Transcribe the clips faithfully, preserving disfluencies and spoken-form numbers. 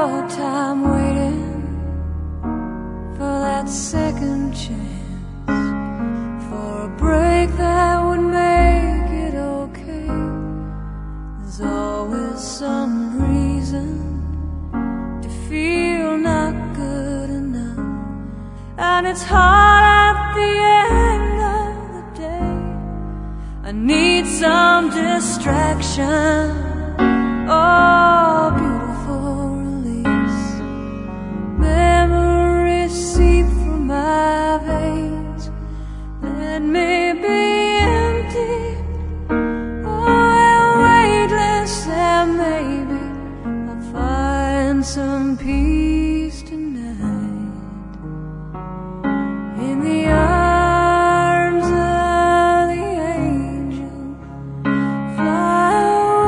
your time waiting for that second chance, for a break that would make it okay. There's always some reason to feel not good enough, and it's hard at the end of the day. I need some distraction. Oh, beautiful release. Memories seep from my veins. Let me be empty, oh, and weightless, and maybe I'll find some peace tonight in the arms of the angel. Fly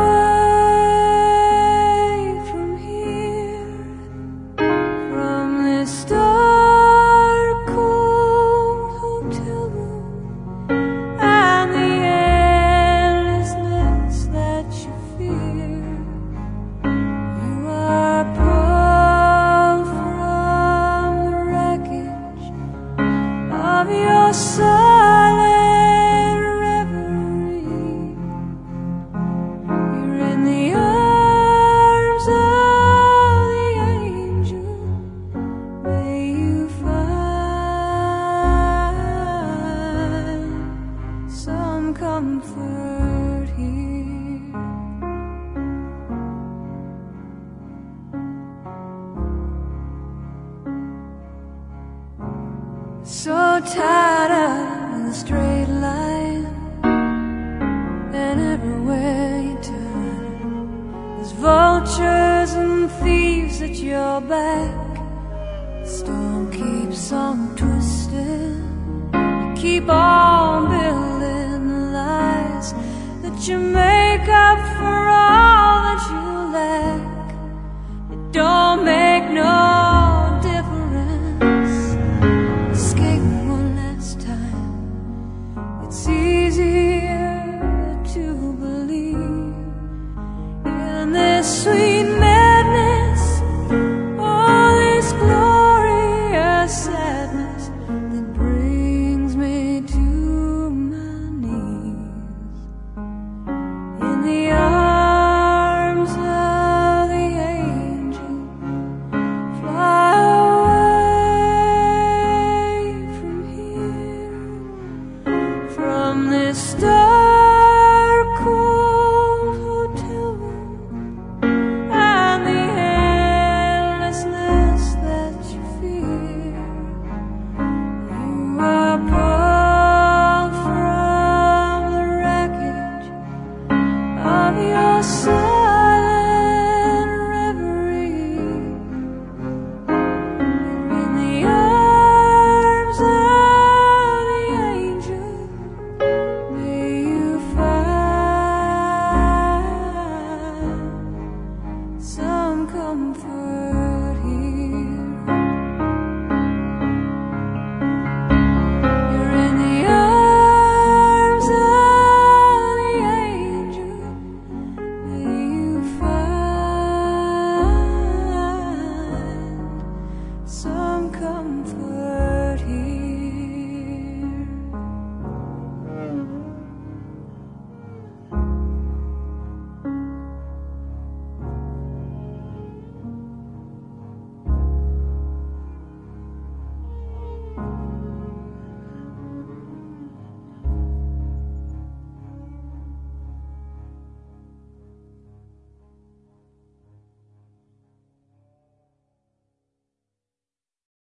away from here, from this dark, cold hotel room, and the endlessness that you fear. You are pulled from the wreckage of your silent reverie. You're in the arms of the angel. May you find some comfort here. So tired of the straight line, and everywhere you turn, there's vultures and thieves at your back. The storm keeps on twisting. You keep on building the lies that you make up for all that you lack. It don't make no difference. Escape one last time. It's easier to believe in this sweet madness, all this glorious